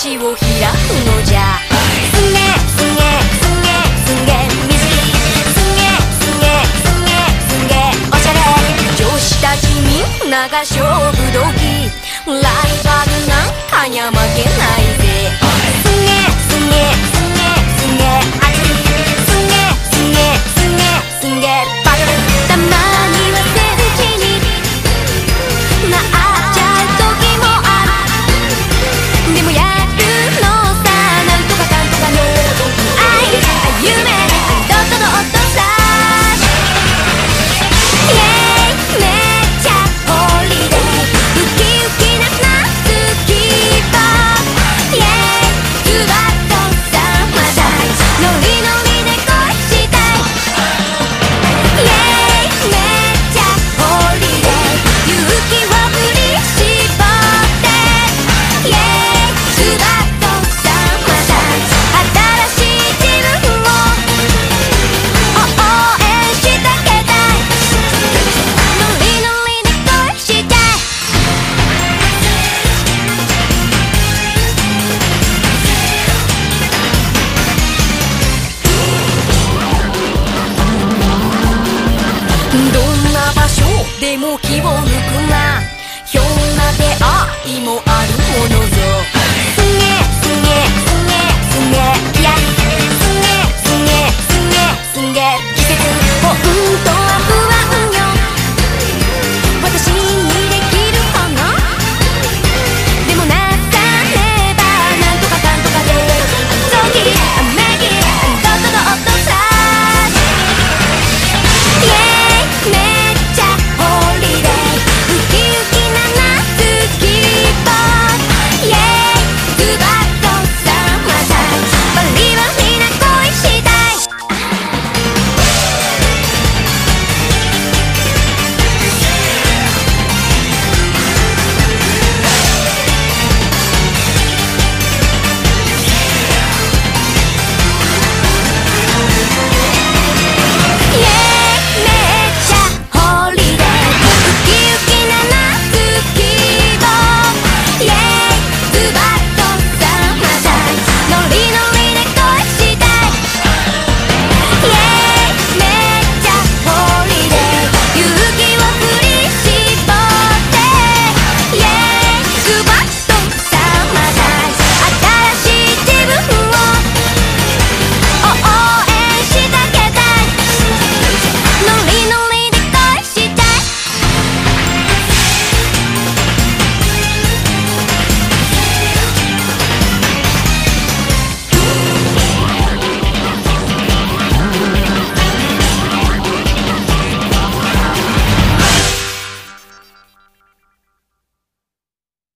口を開くのじゃ。すげすげすげすげ水着、すげすげすげすげおしゃれ、女子たちみんなが勝負時、ライバルなんかにゃ負けないぜ。すげすげすげすげ熱い、すげすげすげすげバトル、たまには戦地になっちゃう時もある。でもやるのさ、なんとかかんとかね、愛夢ドットドットさ、イエーイめっちゃホリデー、ウキウキな夏気分、イエーイズバッとサマータイム、ノリノリで恋したい、イエーイめっちゃホリデー、勇気を振り絞って、イエーイズバッとサマータイム、新しい自分を応援してあげたい、ノリノリで恋したい。どんな場所でも気を抜くな、ひょんな出会いもあるものぜ。